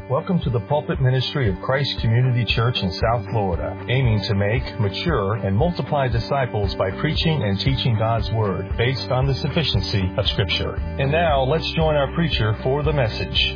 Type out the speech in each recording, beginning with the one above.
Welcome to the pulpit ministry of Christ Community Church in South Florida, aiming to make, mature, and multiply disciples by preaching and teaching God's Word based on the sufficiency of Scripture. And now, let's join our preacher for the message.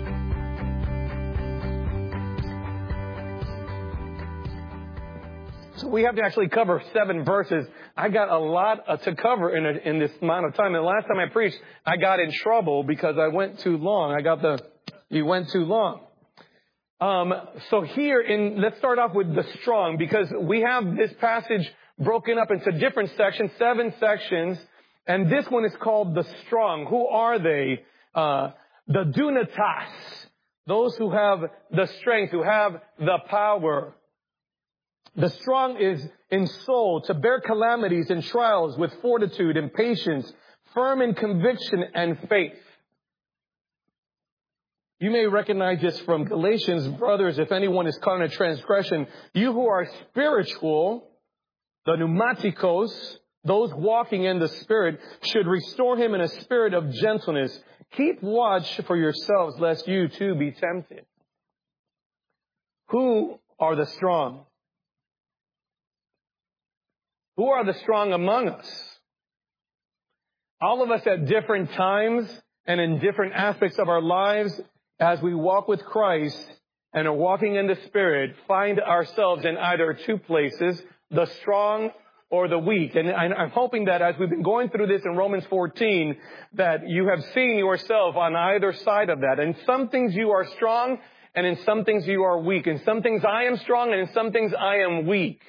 So we have to actually cover 7 verses. I got a lot to cover in this amount of time. And the last time I preached, I got in trouble because I went too long. You went too long. So let's start off with the strong, because we have this passage broken up into different sections, 7 sections, and this one is called the strong. Who are they? The dunatas, those who have the strength, who have the power. The strong is in soul, to bear calamities and trials with fortitude and patience, firm in conviction and faith. You may recognize this from Galatians, brothers, if anyone is caught in a transgression, you who are spiritual, the pneumatikos, those walking in the Spirit, should restore him in a spirit of gentleness. Keep watch for yourselves, lest you too be tempted. Who are the strong? Who are the strong among us? All of us at different times and in different aspects of our lives, as we walk with Christ and are walking in the Spirit, find ourselves in either 2 places, the strong or the weak. And I'm hoping that as we've been going through this in Romans 14, that you have seen yourself on either side of that. In some things you are strong, and in some things you are weak. In some things I am strong, and in some things I am weak.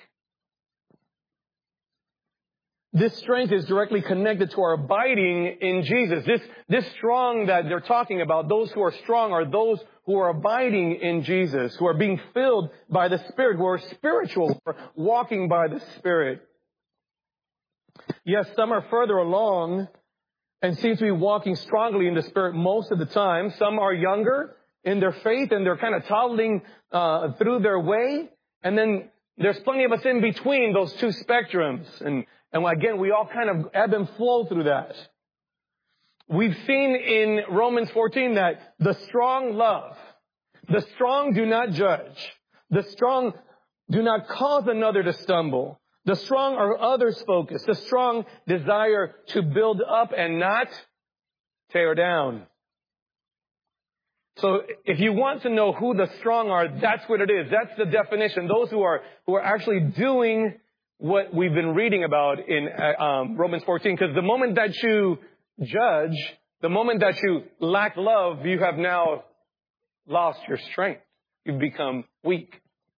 This strength is directly connected to our abiding in Jesus. This strong that they're talking about, those who are strong are those who are abiding in Jesus, who are being filled by the Spirit, who are spiritual, who are walking by the Spirit. Yes, some are further along and seem to be walking strongly in the Spirit most of the time. Some are younger in their faith and they're kind of toddling through their way. And then there's plenty of us in between those 2 spectrums. And again, we all kind of ebb and flow through that. We've seen in Romans 14 that the strong love. The strong do not judge. The strong do not cause another to stumble. The strong are others focused. The strong desire to build up and not tear down. So if you want to know who the strong are, that's what it is. That's the definition. Those who are actually doing what we've been reading about in Romans 14. Because the moment that you judge, the moment that you lack love, you have now lost your strength. You've become weak.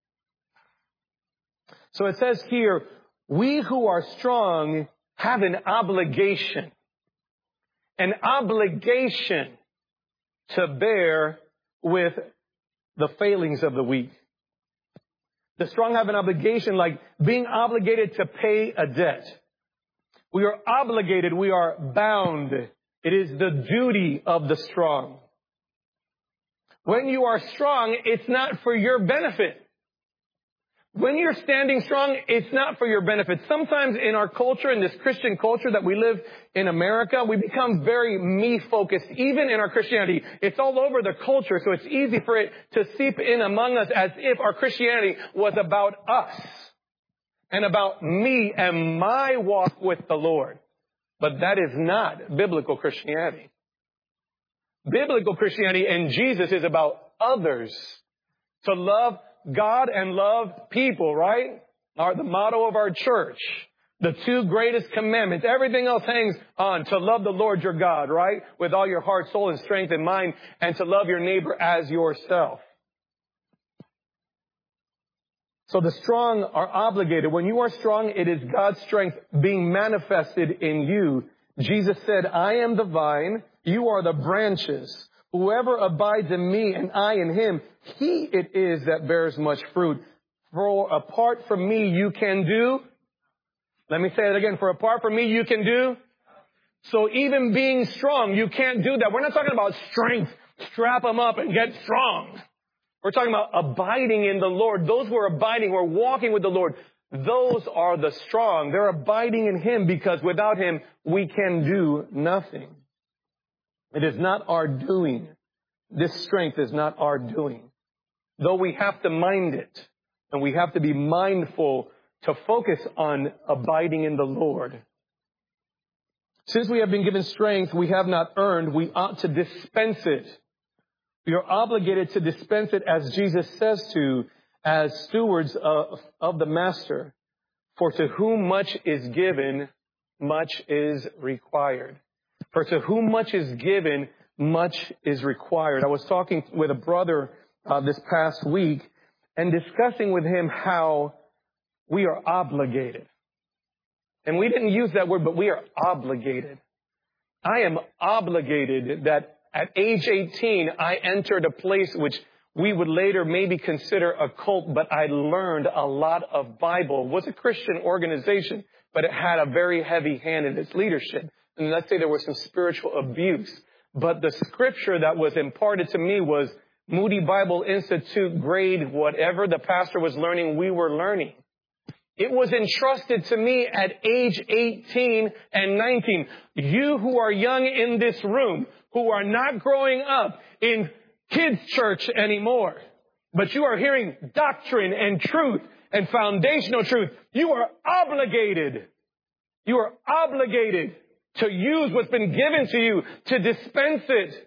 So it says here, we who are strong have an obligation. An obligation to bear with the failings of the weak. The strong have an obligation, like being obligated to pay a debt. We are obligated. We are bound. It is the duty of the strong. When you are strong, it's not for your benefit. When you're standing strong, it's not for your benefit. Sometimes in our culture, in this Christian culture that we live in America, we become very me-focused. Even in our Christianity, it's all over the culture, so it's easy for it to seep in among us as if our Christianity was about us and about me and my walk with the Lord. But that is not biblical Christianity. Biblical Christianity and Jesus is about others. To love God and love people, right? The motto of our church. The 2 greatest commandments. Everything else hangs on to love the Lord your God, right? With all your heart, soul, and strength and mind, and to love your neighbor as yourself. So the strong are obligated. When you are strong, it is God's strength being manifested in you. Jesus said, I am the vine, you are the branches. Whoever abides in me and I in him, he it is that bears much fruit. For apart from me, you can do. Let me say it again. For apart from me, you can do. So even being strong, you can't do that. We're not talking about strength. Strap them up and get strong. We're talking about abiding in the Lord. Those who are abiding, who are walking with the Lord, those are the strong. They're abiding in him because without him, we can do nothing. It is not our doing. This strength is not our doing. though we have to mind it, and we have to be mindful to focus on abiding in the Lord. Since we have been given strength we have not earned, we ought to dispense it. We are obligated to dispense it, as Jesus says to, as stewards of the Master. For to whom much is given, much is required. For to whom much is given, much is required. I was talking with a brother this past week and discussing with him how we are obligated. And we didn't use that word, but we are obligated. I am obligated that at age 18, I entered a place which we would later maybe consider a cult, but I learned a lot of Bible. It was a Christian organization, but it had a very heavy hand in its leadership. And let's say there was some spiritual abuse. But the scripture that was imparted to me was Moody Bible Institute grade, whatever the pastor was learning, we were learning. It was entrusted to me at age 18 and 19. You who are young in this room, who are not growing up in kids' church anymore, but you are hearing doctrine and truth and foundational truth, you are obligated. You are obligated to use what's been given to you, to dispense it.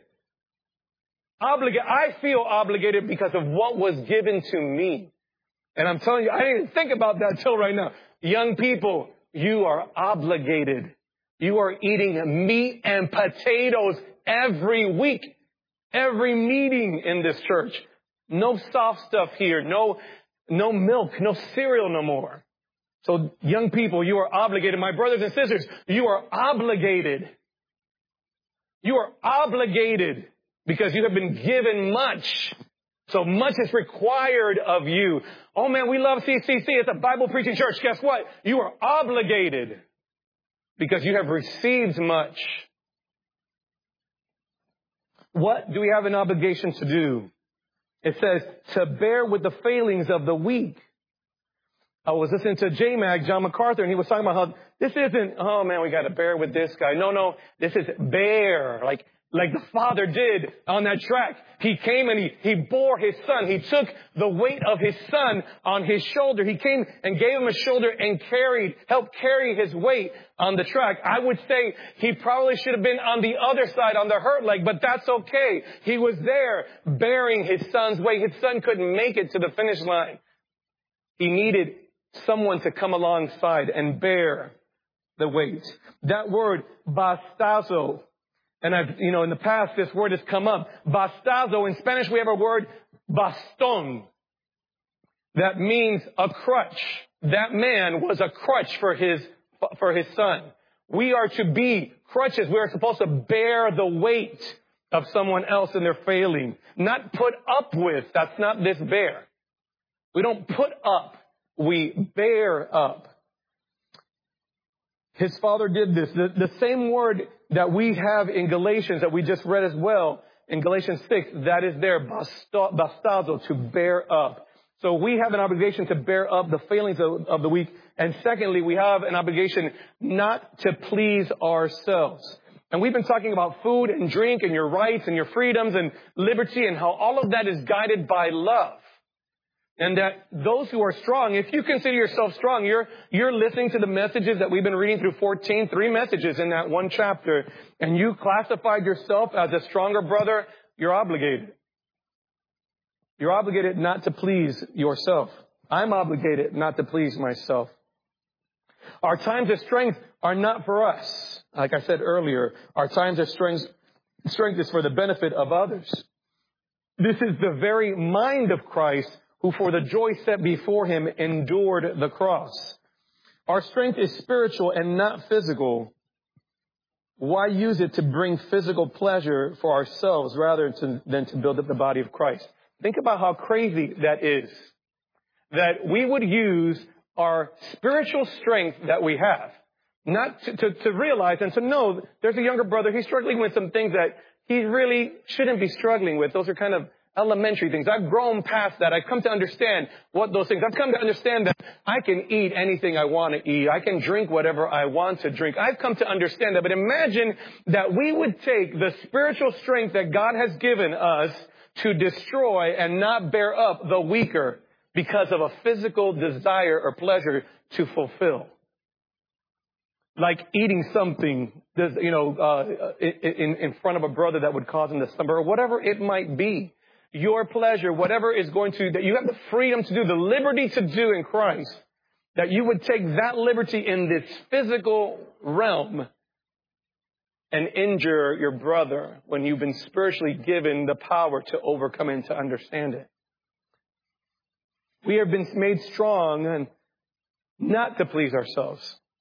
I feel obligated because of what was given to me. And I'm telling you, I didn't even think about that till right now. Young people, you are obligated. You are eating meat and potatoes every week, every meeting in this church. No soft stuff here, no milk, no cereal no more. So young people, you are obligated. My brothers and sisters, you are obligated. You are obligated because you have been given much. So much is required of you. Oh man, we love CCC. It's a Bible preaching church. Guess what? You are obligated because you have received much. What do we have an obligation to do? It says to bear with the failings of the weak. I was listening to J-Mag, John MacArthur, and he was talking about how this isn't, oh man, we got to bear with this guy. No, this is bear, like the Father did on that track. He came and he bore his son. He took the weight of his son on his shoulder. He came and gave him a shoulder and helped carry his weight on the track. I would say he probably should have been on the other side, on the hurt leg, but that's okay. He was there bearing his son's weight. His son couldn't make it to the finish line. He needed someone to come alongside and bear the weight. That word, bastazo, and in the past, this word has come up. Bastazo, in Spanish, we have a word, baston. That means a crutch. That man was a crutch for his son. We are to be crutches. We are supposed to bear the weight of someone else in their failing. Not put up with. That's not this bear. We don't put up. We bear up. His father did this. The same word that we have in Galatians that we just read as well, in Galatians 6, that is there, bastazo, to bear up. So we have an obligation to bear up the failings of the weak. And secondly, we have an obligation not to please ourselves. And we've been talking about food and drink and your rights and your freedoms and liberty and how all of that is guided by love. And that those who are strong, if you consider yourself strong, you're listening to the messages that we've been reading through 3 messages in that one chapter, and you classified yourself as a stronger brother, you're obligated. You're obligated not to please yourself. I'm obligated not to please myself. Our times of strength are not for us. Like I said earlier, our times of strength is for the benefit of others. This is the very mind of Christ, who for the joy set before him endured the cross. Our strength is spiritual and not physical. Why use it to bring physical pleasure for ourselves rather than to build up the body of Christ? Think about how crazy that is. That we would use our spiritual strength that we have, not to realize and to know there's a younger brother, he's struggling with some things that he really shouldn't be struggling with. Those are kind of elementary things. I've grown past that. I've come to understand what those things. I've come to understand that I can eat anything I want to eat. I can drink whatever I want to drink. I've come to understand that. But imagine that we would take the spiritual strength that God has given us to destroy and not bear up the weaker because of a physical desire or pleasure to fulfill. Like eating something, in front of a brother that would cause him to stumble, or whatever it might be. Your pleasure, whatever is going to, that you have the freedom to do, the liberty to do in Christ, that you would take that liberty in this physical realm and injure your brother when you've been spiritually given the power to overcome and to understand it. We have been made strong and not to please ourselves.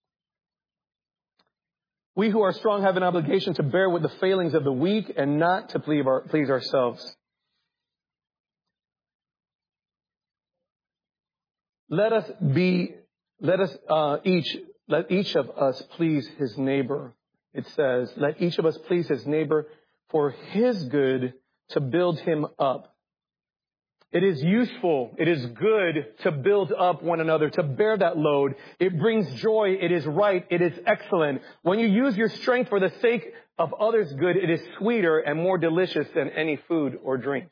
We who are strong have an obligation to bear with the failings of the weak and not to please ourselves. Let each of us please his neighbor. It says, let each of us please his neighbor for his good, to build him up. It is useful. It is good to build up one another, to bear that load. It brings joy. It is right. It is excellent. When you use your strength for the sake of others' good, it is sweeter and more delicious than any food or drink.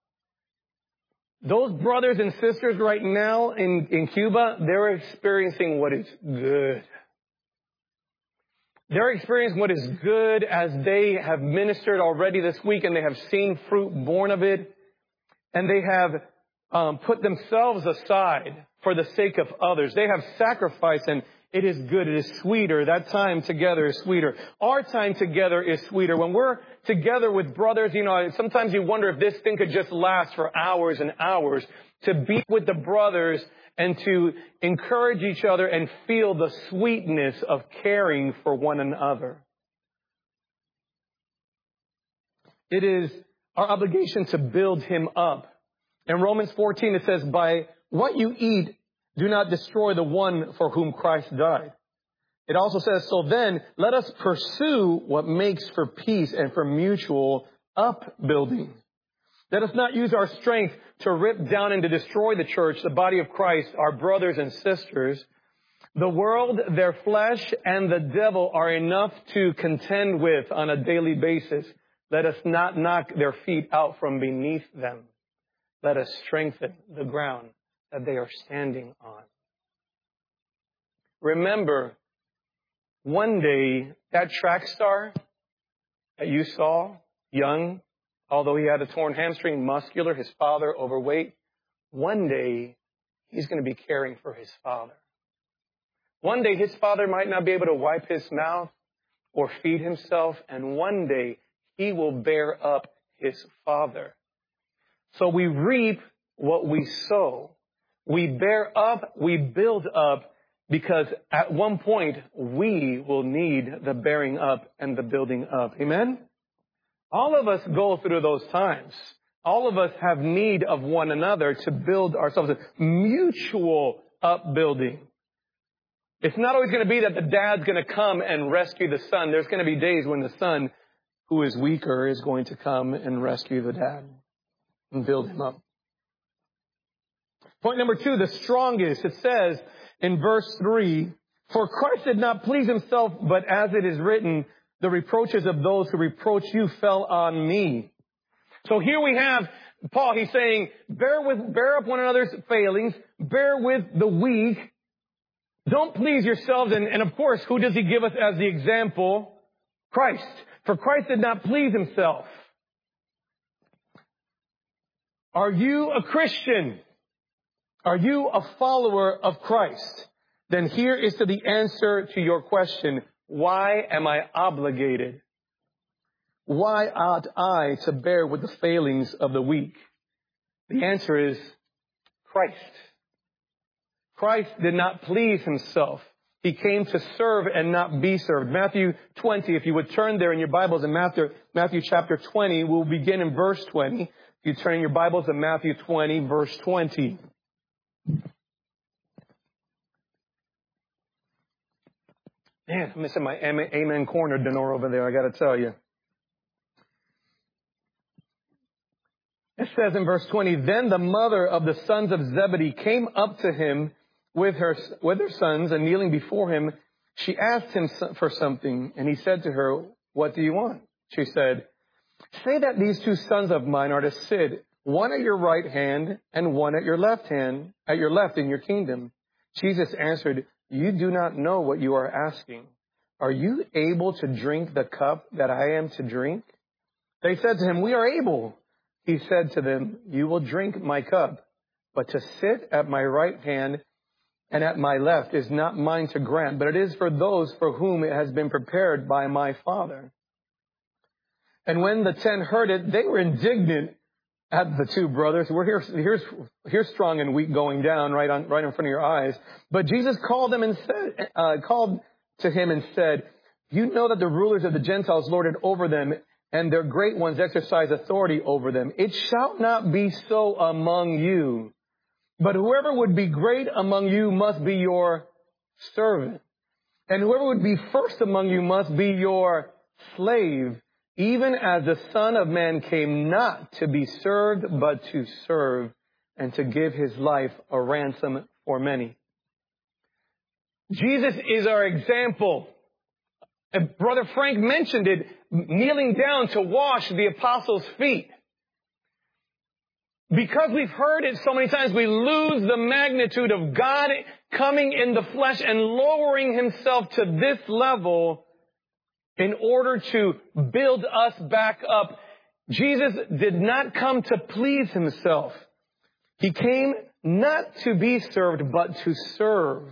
Those brothers and sisters right now in Cuba, they're experiencing what is good. They're experiencing what is good as they have ministered already this week, and they have seen fruit born of it. And they have put themselves aside for the sake of others. They have sacrificed, and it is good. It is sweeter. That time together is sweeter. Our time together is sweeter. When we're together with brothers, sometimes you wonder if this thing could just last for hours and hours. To be with the brothers and to encourage each other and feel the sweetness of caring for one another. It is our obligation to build him up. In Romans 14, it says, by what you eat, do not destroy the one for whom Christ died. It also says, so then, let us pursue what makes for peace and for mutual upbuilding. Let us not use our strength to rip down and to destroy the church, the body of Christ, our brothers and sisters. The world, their flesh, and the devil are enough to contend with on a daily basis. Let us not knock their feet out from beneath them. Let us strengthen the ground that they are standing on. Remember, one day, that track star that you saw, young, although he had a torn hamstring, muscular, his father overweight, one day, he's going to be caring for his father. One day, his father might not be able to wipe his mouth or feed himself, and one day, he will bear up his father. So we reap what we sow. We bear up, we build up, because at one point we will need the bearing up and the building up. Amen? All of us go through those times. All of us have need of one another to build ourselves. Mutual upbuilding. It's not always going to be that the dad's going to come and rescue the son. There's going to be days when the son, who is weaker, is going to come and rescue the dad and build him up. Point number 2, the strongest. It says in verse 3, for Christ did not please himself, but as it is written, the reproaches of those who reproach you fell on me. So here we have Paul. He's saying, bear up one another's failings, bear with the weak. Don't please yourselves. And of course, who does he give us as the example? Christ. For Christ did not please himself. Are you a Christian? Are you a follower of Christ? Then here is the answer to your question. Why am I obligated? Why ought I to bear with the failings of the weak? The answer is Christ. Christ did not please himself. He came to serve and not be served. Matthew 20, if you would turn there in your Bibles in Matthew chapter 20, we'll begin in verse 20. If you turn your Bibles to Matthew 20, verse 20. Man, I'm missing my amen corner dinner over there, I got to tell you. It says in verse 20, then the mother of the sons of Zebedee came up to him with her sons, and kneeling before him, she asked him for something. And he said to her, what do you want? She said, say that these two sons of mine are to sit, one at your right hand and one at your left in your kingdom. Jesus answered, you do not know what you are asking. Are you able to drink the cup that I am to drink? They said to him, we are able. He said to them, you will drink my cup, but to sit at my right hand and at my left is not mine to grant, but it is for those for whom it has been prepared by my Father. And when the 10 heard it, they were indignant at the two brothers. Here's strong and weak going down right in front of your eyes. But Jesus called to him and said, you know that the rulers of the Gentiles lord it over them, and their great ones exercise authority over them. It shall not be so among you. But whoever would be great among you must be your servant. And whoever would be first among you must be your slave, even as the Son of Man came not to be served, but to serve, and to give his life a ransom for many. Jesus is our example. And Brother Frank mentioned it, kneeling down to wash the apostles' feet. Because we've heard it so many times, we lose the magnitude of God coming in the flesh and lowering himself to this level in order to build us back up. Jesus did not come to please himself. He came not to be served, but to serve.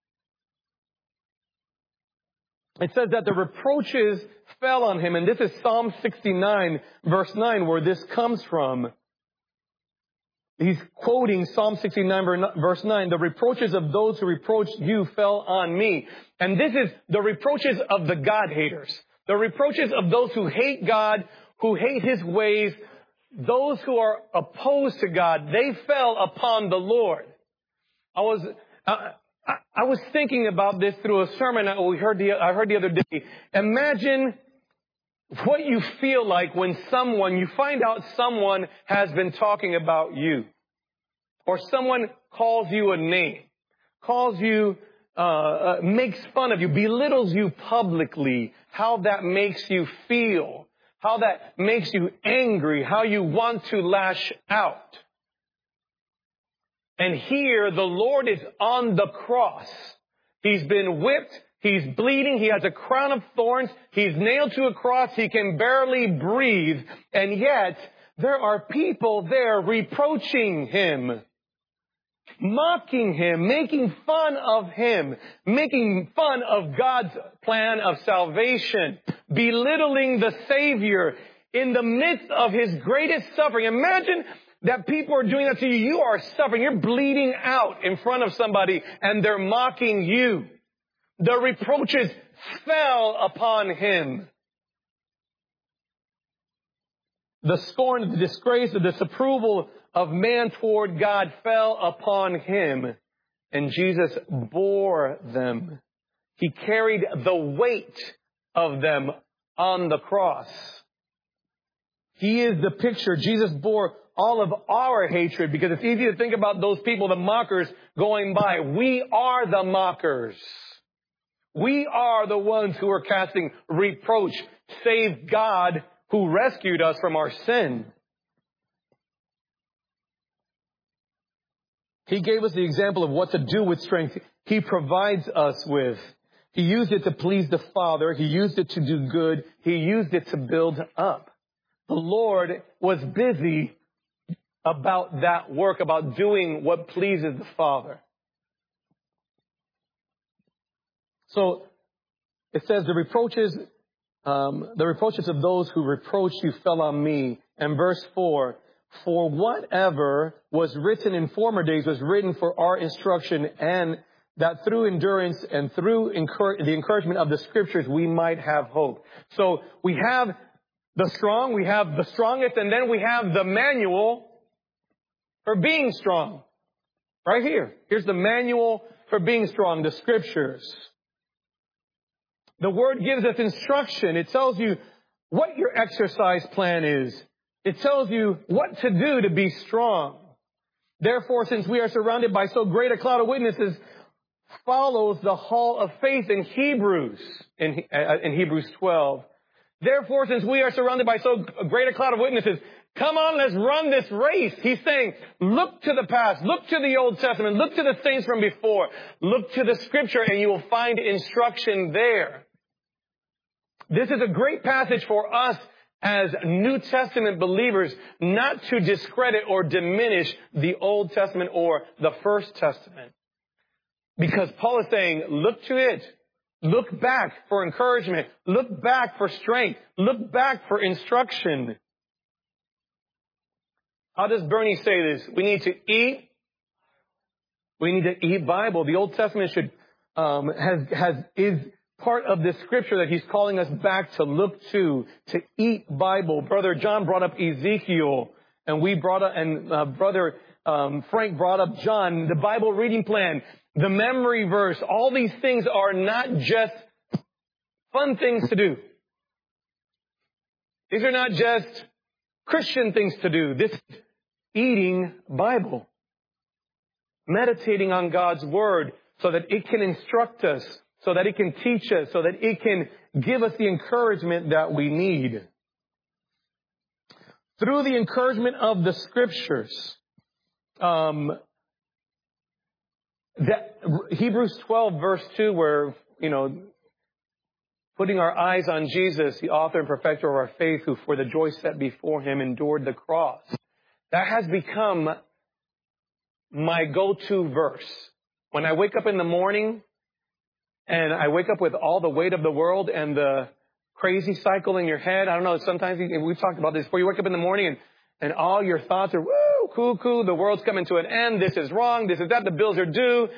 It says that the reproaches fell on him, and this is Psalm 69, verse 9, where this comes from. He's quoting Psalm 69, verse 9. The reproaches of those who reproached you fell on me. And this is the reproaches of the God haters. The reproaches of those who hate God, who hate his ways, those who are opposed to God, they fell upon the Lord. I was thinking about this through a sermon I heard the other day. Imagine what you feel like when you find out someone has been talking about you, or someone calls you a name, calls you, makes fun of you, belittles you publicly, how that makes you feel, how that makes you angry, how you want to lash out. And here the Lord is on the cross. He's been whipped. He's bleeding. He has a crown of thorns. He's nailed to a cross. He can barely breathe. And yet there are people there reproaching him, mocking him, making fun of him, making fun of God's plan of salvation, belittling the Savior in the midst of his greatest suffering. Imagine that people are doing that to you. You are suffering. You're bleeding out in front of somebody and they're mocking you. The reproaches fell upon him. The scorn, the disgrace, the disapproval of man toward God fell upon him. And Jesus bore them. He carried the weight of them on the cross. He is the picture. Jesus bore all of our hatred, because it's easy to think about those people, the mockers, going by. We are the mockers. We are the ones who are casting reproach, save God who rescued us from our sin. He gave us the example of what to do with strength he provides us with. He used it to please the Father. He used it to do good. He used it to build up. The Lord was busy about that work, about doing what pleases the Father. So it says the reproaches of those who reproached you fell on me. And verse 4, for whatever was written in former days was written for our instruction, and that through endurance and through the encouragement of the Scriptures we might have hope. So we have the strong, we have the strongest, and then we have the manual for being strong. Right here. Here's the manual for being strong, the Scriptures. The Word gives us instruction. It tells you what your exercise plan is. It tells you what to do to be strong. Therefore, since we are surrounded by so great a cloud of witnesses, follows the hall of faith in Hebrews, in Hebrews 12. Therefore, since we are surrounded by so great a cloud of witnesses, come on, let's run this race. He's saying, look to the past, look to the Old Testament, look to the saints from before, look to the Scripture, and you will find instruction there. This is a great passage for us as New Testament believers, not to discredit or diminish the Old Testament or the First Testament. Because Paul is saying, look to it. Look back for encouragement. Look back for strength. Look back for instruction. How does Bernie say this? We need to eat. We need to eat Bible. The Old Testament should is part of this scripture that he's calling us back to look to eat Bible. Brother John brought up Ezekiel, and we brought up, and Brother Frank brought up John, the Bible reading plan, the memory verse. All these things are not just fun things to do. These are not just Christian things to do. This is eating Bible. Meditating on God's Word so that it can instruct us, so that it can teach us, so that it can give us the encouragement that we need. Through the encouragement of the Scriptures, Hebrews 12 verse 2, where, putting our eyes on Jesus, the author and perfecter of our faith, who for the joy set before him endured the cross. That has become my go-to verse. When I wake up in the morning and I wake up with all the weight of the world and the crazy cycle in your head, I don't know, sometimes we've talked about this before. You wake up in the morning and all your thoughts are, woo, cuckoo, the world's coming to an end, this is wrong, this is that, the bills are due,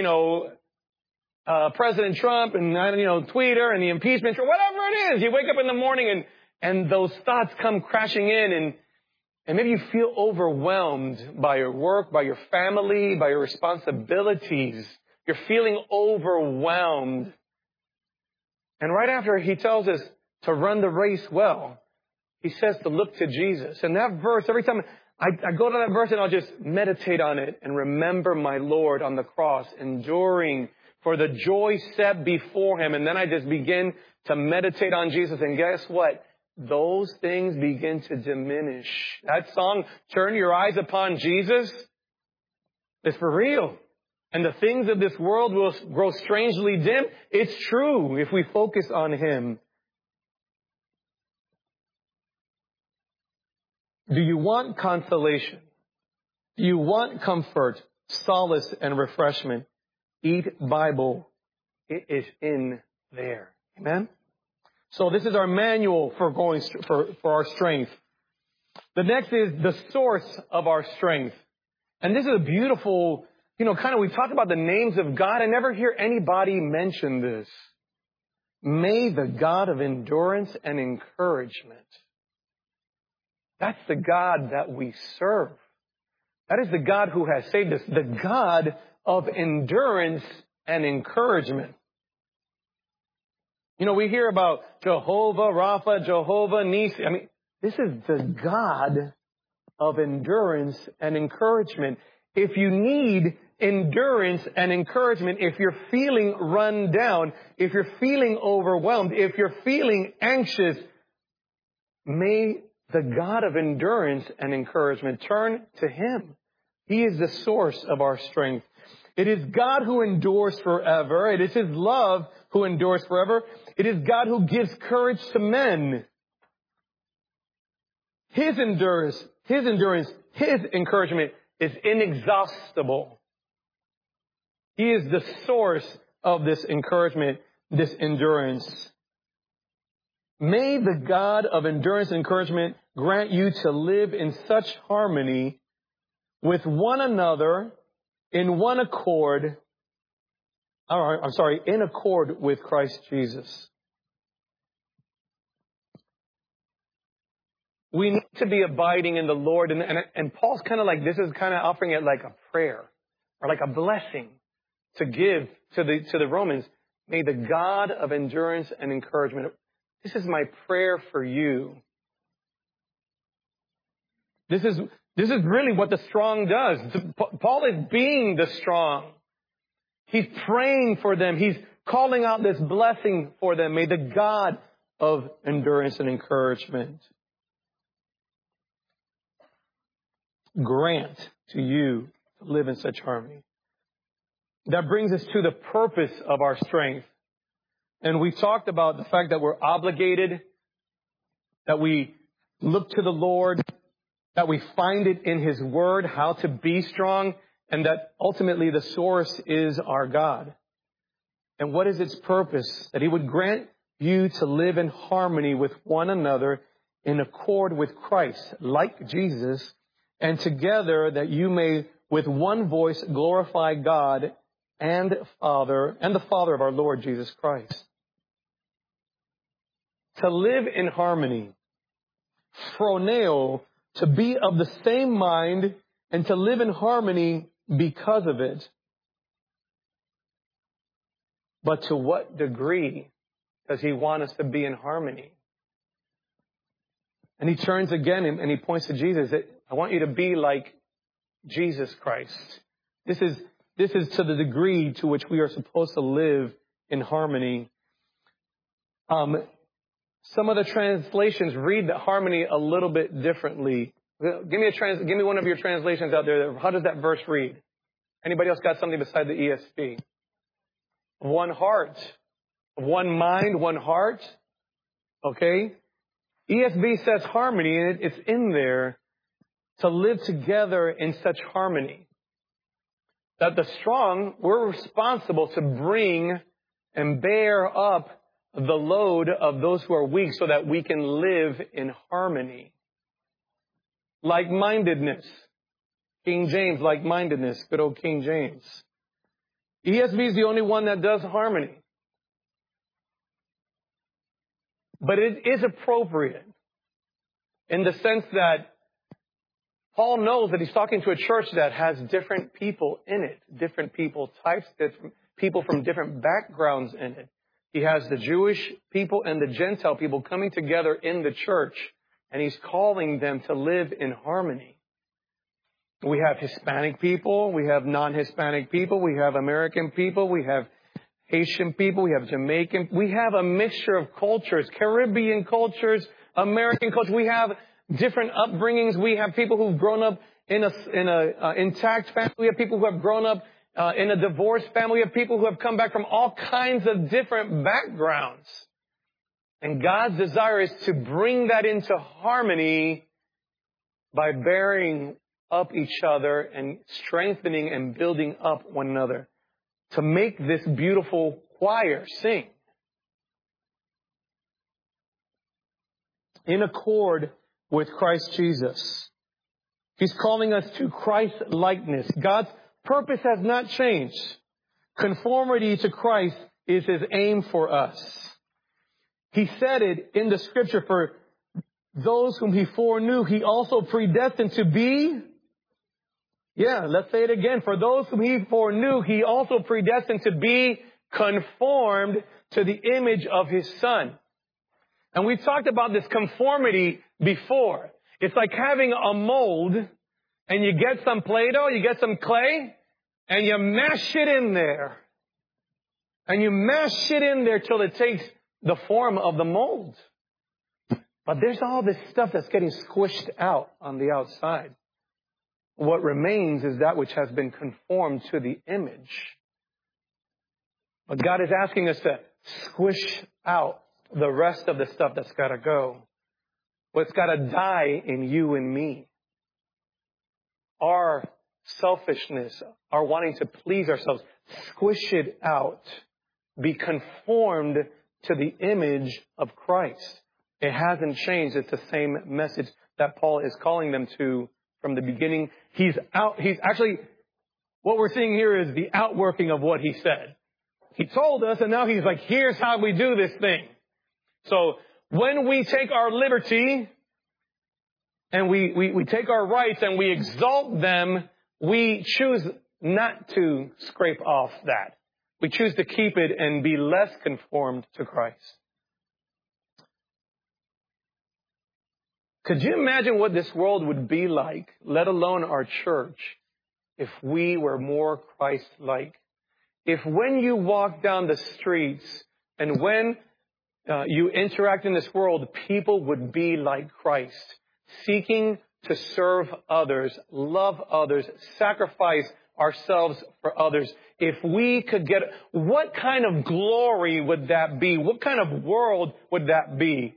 President Trump and, Twitter and the impeachment, or whatever it is. You wake up in the morning and those thoughts come crashing in and maybe you feel overwhelmed by your work, by your family, by your responsibilities. You're feeling overwhelmed. And right after he tells us to run the race well, he says to look to Jesus. And that verse, every time I go to that verse and I'll just meditate on it and remember my Lord on the cross, enduring for the joy set before him. And then I just begin to meditate on Jesus. And guess what? Those things begin to diminish. That song, Turn Your Eyes Upon Jesus, is for real. And the things of this world will grow strangely dim. It's true if we focus on him. Do you want consolation? Do you want comfort, solace, and refreshment? Eat Bible. It is in there. Amen? So this is our manual for our strength. The next is the source of our strength. And this is a beautiful, we talk about the names of God. I never hear anybody mention this. May the God of endurance and encouragement. That's the God that we serve. That is the God who has saved us. The God of endurance and encouragement. We hear about Jehovah Rapha, Jehovah Nisi. This is the God of endurance and encouragement. If you need endurance and encouragement, if you're feeling run down, if you're feeling overwhelmed, if you're feeling anxious, may the God of endurance and encouragement turn to him. He is the source of our strength. It is God who endures forever. It is his love who endures forever. It is God who gives courage to men. His endurance, his encouragement is inexhaustible. He is the source of this encouragement, this endurance. May the God of endurance and encouragement grant you to live in such harmony with one another in one accord. In accord with Christ Jesus. We need to be abiding in the Lord. And Paul's this is offering it like a prayer or like a blessing to give to the Romans. May the God of endurance and encouragement. This is my prayer for you. This is really what the strong does. Paul is being the strong. He's praying for them. He's calling out this blessing for them. May the God of endurance and encouragement grant to you to live in such harmony. That brings us to the purpose of our strength. And we talked about the fact that we're obligated, that we look to the Lord, that we find it in His Word how to be strong, and that ultimately the source is our God. And what is its purpose? That He would grant you to live in harmony with one another in accord with Christ, like Jesus, and together that you may with one voice glorify God and the Father of our Lord Jesus Christ. To live in harmony, phroneo, to be of the same mind and to live in harmony because of it. But to what degree does He want us to be in harmony? And He turns again and He points to Jesus. I want you to be like Jesus Christ. This is to the degree to which we are supposed to live in harmony. Some of the translations read the harmony a little bit differently. Give me one of your translations out there. How does that verse read? Anybody else got something beside the ESV? One heart. One mind, one heart. Okay? ESV says harmony, and it's in there to live together in such harmony. That the strong, we're responsible to bring and bear up the load of those who are weak so that we can live in harmony. Like-mindedness. King James, like-mindedness. Good old King James. ESV is the only one that does harmony. But it is appropriate in the sense that Paul knows that he's talking to a church that has different people in it, different people types, different people from different backgrounds in it. He has the Jewish people and the Gentile people coming together in the church, and he's calling them to live in harmony. We have Hispanic people, we have non-Hispanic people, we have American people, we have Haitian people, we have Jamaican, we have a mixture of cultures, Caribbean cultures, American culture. We have different upbringings. We have people who've grown up in a intact family. We have people who have grown up in a divorced family. We have people who have come back from all kinds of different backgrounds. And God's desire is to bring that into harmony by bearing up each other and strengthening and building up one another to make this beautiful choir sing in accord with Christ Jesus. He's calling us to Christ-likeness. God's purpose has not changed. Conformity to Christ is His aim for us. He said it in the Scripture, for those whom He foreknew, He also predestined to be. Yeah, let's say it again. For those whom He foreknew, He also predestined to be conformed to the image of His Son. And we talked about this conformity before. It's like having a mold, and you get some Play-Doh, you get some clay, and you mash it in there. And you mash it in there till it takes the form of the mold. But there's all this stuff that's getting squished out on the outside. What remains is that which has been conformed to the image. But God is asking us to squish out the rest of the stuff that's got to go. What's got to die in you and me. Our selfishness, our wanting to please ourselves, squish it out. Be conformed to the image of Christ. It hasn't changed. It's the same message that Paul is calling them to from the beginning. He's actually, what we're seeing here is the outworking of what he said. He told us, and now he's like, here's how we do this thing. So when we take our liberty and we take our rights and we exalt them, we choose not to scrape off that. We choose to keep it and be less conformed to Christ. Could you imagine what this world would be like, let alone our church, if we were more Christ-like? If when you walk down the streets and when you interact in this world, people would be like Christ, seeking to serve others, love others, sacrifice ourselves for others. If we could get, what kind of glory would that be? What kind of world would that be?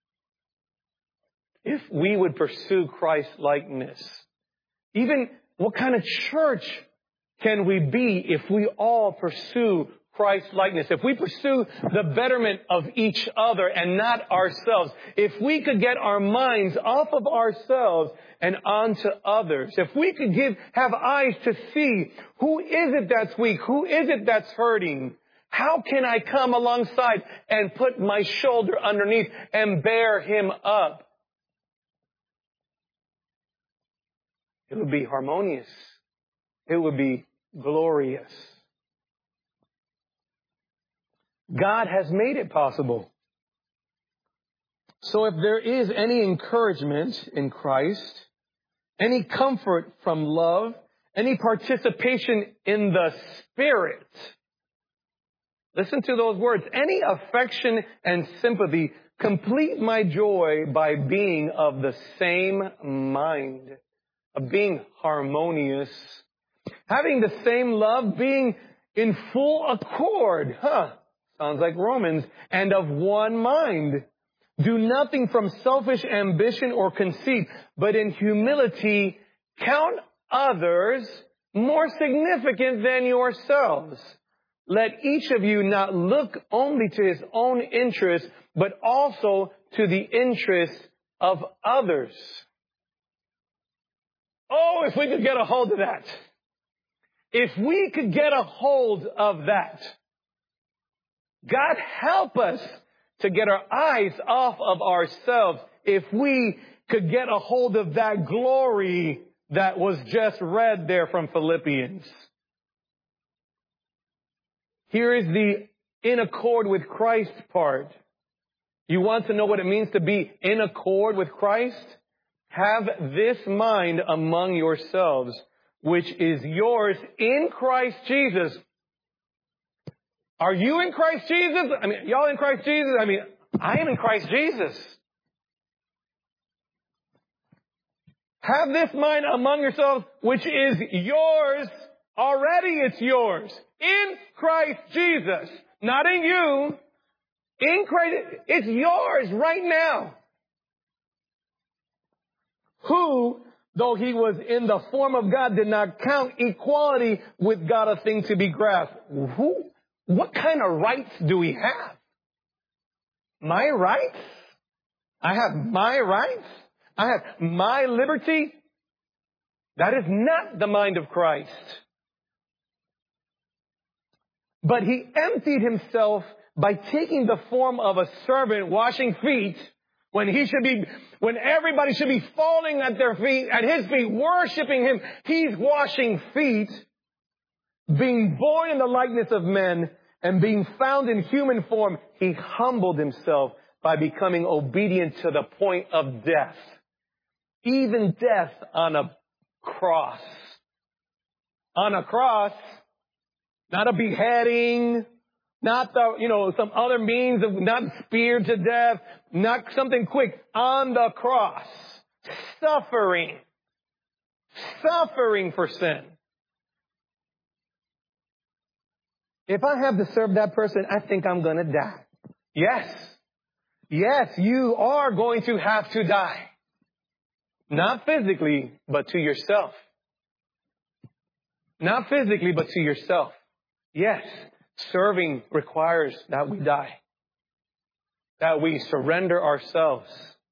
If we would pursue Christ-likeness. Even what kind of church can we be if we all pursue Christ-likeness? If we pursue the betterment of each other and not ourselves. If we could get our minds off of ourselves and onto others. If we could have eyes to see who is it that's weak? Who is it that's hurting? How can I come alongside and put my shoulder underneath and bear him up? It would be harmonious. It would be glorious. God has made it possible. So if there is any encouragement in Christ, any comfort from love, any participation in the Spirit, listen to those words, any affection and sympathy, complete my joy by being of the same mind, of being harmonious, having the same love, being in full accord. Sounds like Romans. And of one mind. Do nothing from selfish ambition or conceit, but in humility count others more significant than yourselves. Let each of you not look only to his own interest, but also to the interest of others. Oh, if we could get a hold of that. If we could get a hold of that. God help us to get our eyes off of ourselves if we could get a hold of that glory that was just read there from Philippians. Here is the in accord with Christ part. You want to know what it means to be in accord with Christ? Have this mind among yourselves, which is yours in Christ Jesus. Are you in Christ Jesus? Y'all in Christ Jesus? I am in Christ Jesus. Have this mind among yourselves, which is yours. Already it's yours. In Christ Jesus. Not in you. In Christ. It's yours right now. Who, though he was in the form of God, did not count equality with God a thing to be grasped. Who? What kind of rights do we have? My rights? I have my rights? I have my liberty? That is not the mind of Christ. But he emptied himself by taking the form of a servant, washing feet, when everybody should be falling at his feet, worshiping him. He's washing feet. Being born in the likeness of men and being found in human form, he humbled himself by becoming obedient to the point of death. Even death on a cross. On a cross, not a beheading, not some other means of not speared to death, not something quick. On the cross, suffering for sin. If I have to serve that person, I think I'm going to die. Yes, you are going to have to die. Not physically, but to yourself. Not physically, but to yourself. Yes, serving requires that we die. That we surrender ourselves.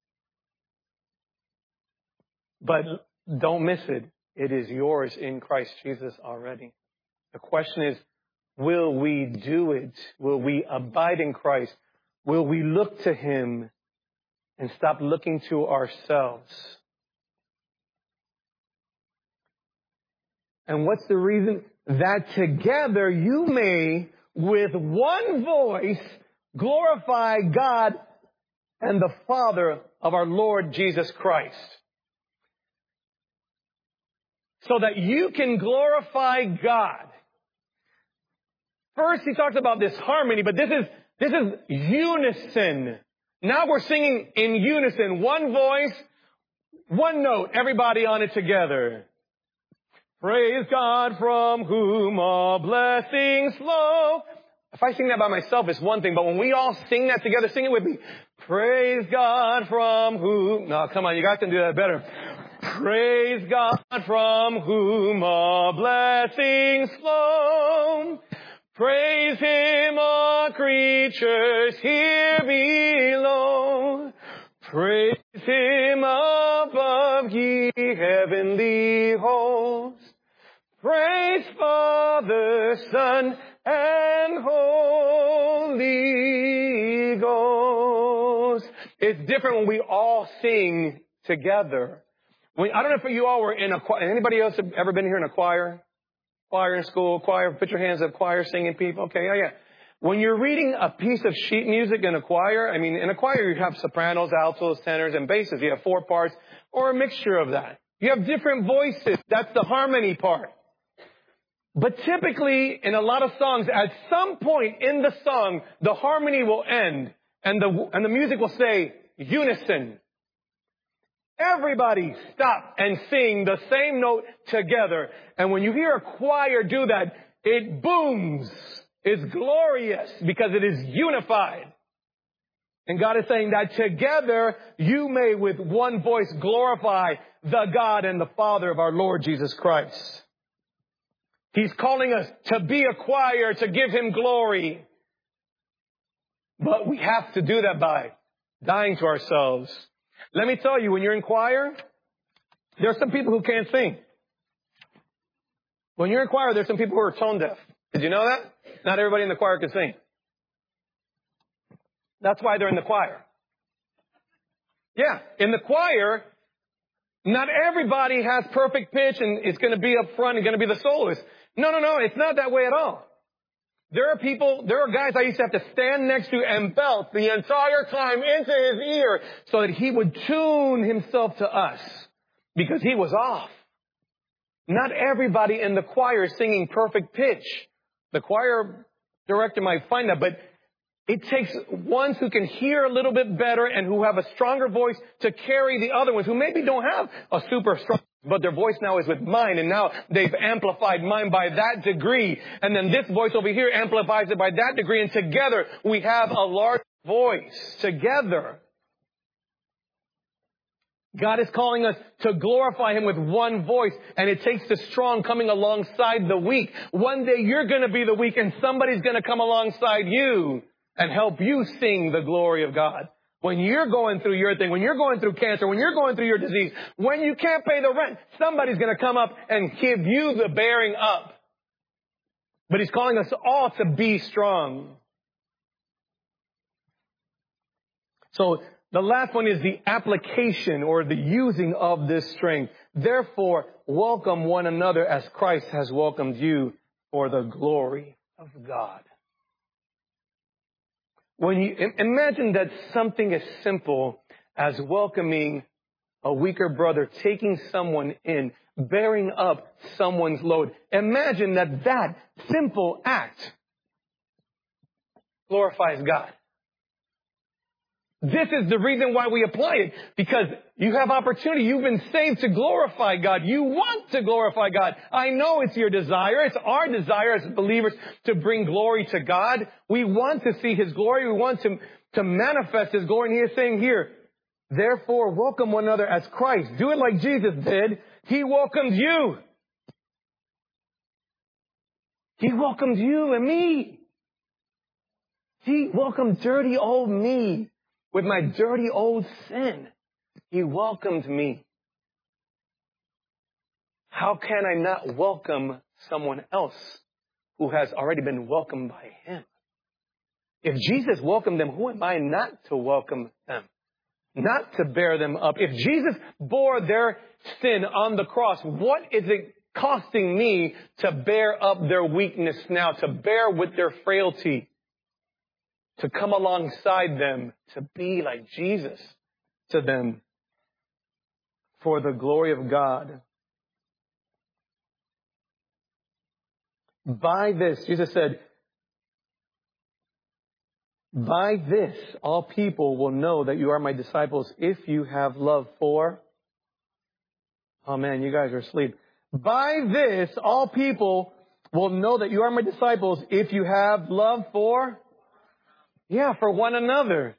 But don't miss it. It is yours in Christ Jesus already. The question is, will we do it? Will we abide in Christ? Will we look to him and stop looking to ourselves? And what's the reason? That together you may, with one voice, glorify God and the Father of our Lord Jesus Christ. So that you can glorify God. First, he talks about this harmony, but this is unison. Now we're singing in unison. One voice, one note, everybody on it together. Praise God from whom all blessings flow. If I sing that by myself, it's one thing, but when we all sing that together, sing it with me. Praise God from whom... No, come on, you guys can do that better. Praise God from whom all blessings flow. Praise Him, all creatures here below. Praise Him above, ye heavenly hosts. Praise Father, Son, and Holy Ghost. It's different when we all sing together. I don't know if you all were in a choir. Anybody else have ever been here in a choir? Choir in school, choir, put your hands up, choir singing people. Okay, yeah. When you're reading a piece of sheet music in a choir, I mean, in a choir you have sopranos, altos, tenors, and basses. You have 4 parts or a mixture of that. You have different voices. That's the harmony part. But typically, in a lot of songs, at some point in the song, the harmony will end and the music will say unison. Everybody stop and sing the same note together. And when you hear a choir do that, it booms. It's glorious because it is unified. And God is saying that together you may with one voice glorify the God and the Father of our Lord Jesus Christ. He's calling us to be a choir, to give Him glory. But we have to do that by dying to ourselves. Let me tell you, when you're in choir, there are some people who can't sing. When you're in choir, there's some people who are tone deaf. Did you know that? Not everybody in the choir can sing. That's why they're in the choir. Yeah, in the choir, not everybody has perfect pitch and is going to be up front and going to be the soloist. No, it's not that way at all. There are guys I used to have to stand next to and belt the entire time into his ear so that he would tune himself to us because he was off. Not everybody in the choir is singing perfect pitch. The choir director might find that, but it takes ones who can hear a little bit better and who have a stronger voice to carry the other ones who maybe don't have a super strong, but their voice now is with mine, and now they've amplified mine by that degree. And then this voice over here amplifies it by that degree, and together we have a large voice. Together. God is calling us to glorify Him with one voice, and it takes the strong coming alongside the weak. One day you're going to be the weak, and somebody's going to come alongside you and help you sing the glory of God. When you're going through your thing, when you're going through cancer, when you're going through your disease, when you can't pay the rent, somebody's going to come up and give you the bearing up. But He's calling us all to be strong. So the last one is the application or the using of this strength. Therefore, welcome one another as Christ has welcomed you for the glory of God. When you imagine that something as simple as welcoming a weaker brother, taking someone in, bearing up someone's load. Imagine that simple act glorifies God. This is the reason why we apply it, because you have opportunity. You've been saved to glorify God. You want to glorify God. I know it's your desire. It's our desire as believers to bring glory to God. We want to see His glory. We want to manifest His glory. And He is saying here, therefore, welcome one another as Christ. Do it like Jesus did. He welcomed you. He welcomed you and me. He welcomed dirty old me. With my dirty old sin, He welcomed me. How can I not welcome someone else who has already been welcomed by Him? If Jesus welcomed them, who am I not to welcome them? Not to bear them up. If Jesus bore their sin on the cross, what is it costing me to bear up their weakness now, to bear with their frailty? To come alongside them, to be like Jesus, to them for the glory of God. By this, Jesus said, by this, all people will know that you are my disciples if you have love for... Oh man, you guys are asleep. By this, all people will know that you are my disciples if you have love for... Yeah, for one another.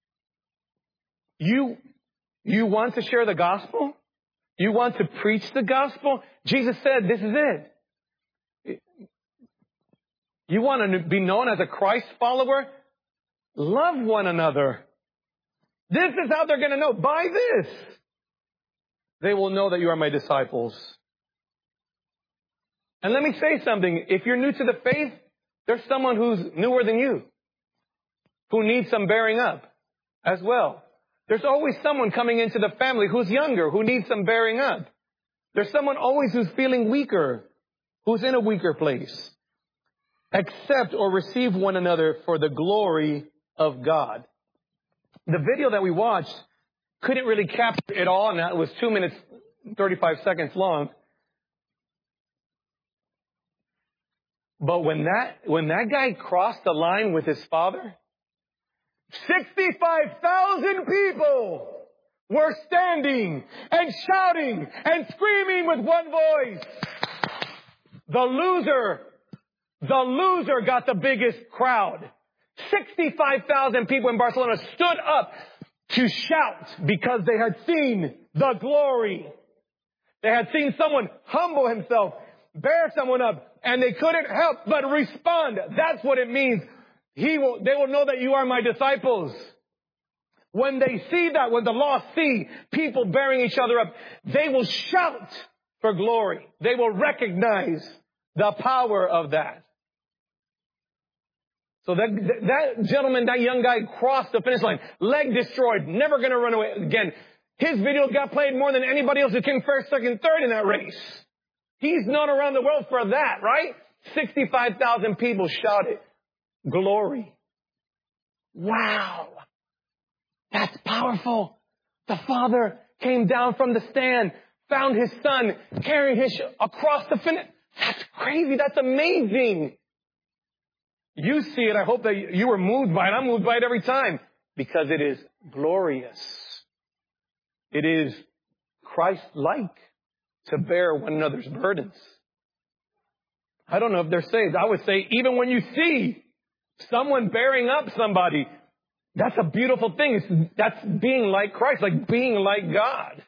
You want to share the gospel? You want to preach the gospel? Jesus said, this is it. You want to be known as a Christ follower? Love one another. This is how they're going to know. By this, they will know that you are my disciples. And let me say something. If you're new to the faith, there's someone who's newer than you, who needs some bearing up as well. There's always someone coming into the family who's younger, who needs some bearing up. There's someone always who's feeling weaker, who's in a weaker place. Accept or receive one another for the glory of God. The video that we watched couldn't really capture it all, and that was 2 minutes, 35 seconds long. But when that guy crossed the line with his father, 65,000 people were standing and shouting and screaming with one voice. The loser got the biggest crowd. 65,000 people in Barcelona stood up to shout because they had seen the glory. They had seen someone humble himself, bear someone up, and they couldn't help but respond. That's what it means. They will know that you are my disciples. When they see that, when the lost see people bearing each other up, they will shout for glory. They will recognize the power of that. So that gentleman, that young guy crossed the finish line, leg destroyed, never going to run away again. His video got played more than anybody else who came first, second, third in that race. He's known around the world for that, right? 65,000 people shouted glory. Wow. That's powerful. The Father came down from the stand, found His Son, carrying Him across the finish. That's crazy. That's amazing. You see it. I hope that you were moved by it. I'm moved by it every time because it is glorious. It is Christ-like to bear one another's burdens. I don't know if they're saved. I would say even when you see someone bearing up somebody, that's a beautiful thing. That's being like Christ, like being like God.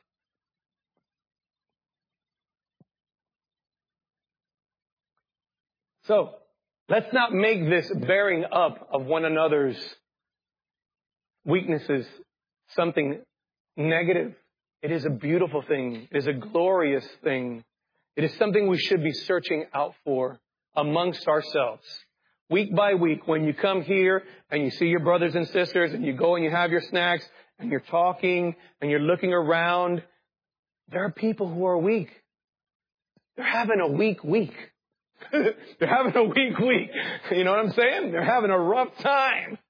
So, let's not make this bearing up of one another's weaknesses something negative. It is a beautiful thing. It is a glorious thing. It is something we should be searching out for amongst ourselves. Week by week, when you come here and you see your brothers and sisters and you go and you have your snacks and you're talking and you're looking around, there are people who are weak. They're having a weak week. They're having a weak week. You know what I'm saying? They're having a rough time.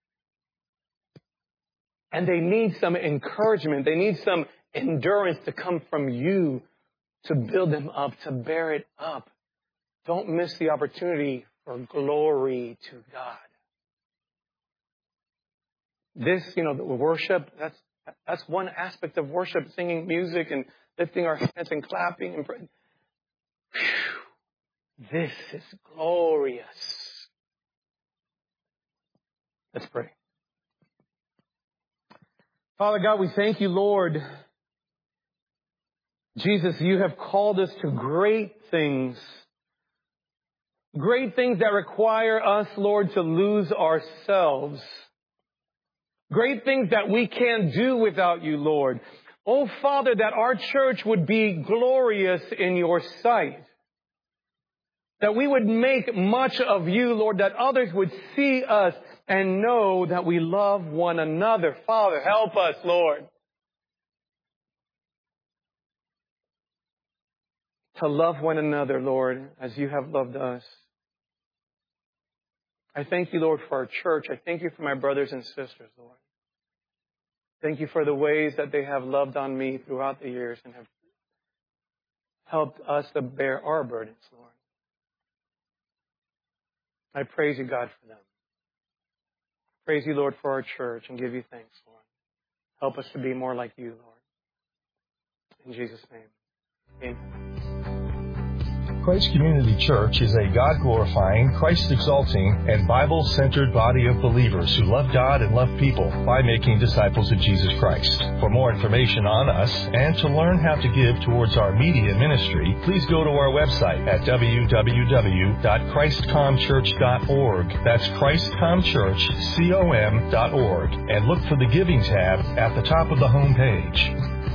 And they need some encouragement. They need some endurance to come from you to build them up, to bear it up. Don't miss the opportunity for glory to God. This, the worship, that's one aspect of worship, singing music and lifting our hands and clapping and praying. This is glorious. Let's pray. Father God, we thank you, Lord. Jesus, you have called us to great things. Great things that require us, Lord, to lose ourselves. Great things that we can't do without you, Lord. Oh, Father, that our church would be glorious in your sight. That we would make much of you, Lord, that others would see us and know that we love one another. Father, help us, Lord, to love one another, Lord, as you have loved us. I thank you, Lord, for our church. I thank you for my brothers and sisters, Lord. Thank you for the ways that they have loved on me throughout the years and have helped us to bear our burdens, Lord. I praise you, God, for them. Praise you, Lord, for our church and give you thanks, Lord. Help us to be more like you, Lord. In Jesus' name, amen. Christ Community Church is a God-glorifying, Christ-exalting, and Bible-centered body of believers who love God and love people by making disciples of Jesus Christ. For more information on us and to learn how to give towards our media ministry, please go to our website at www.christcomchurch.org. That's christcomchurch.com.org, and look for the Giving tab at the top of the home page.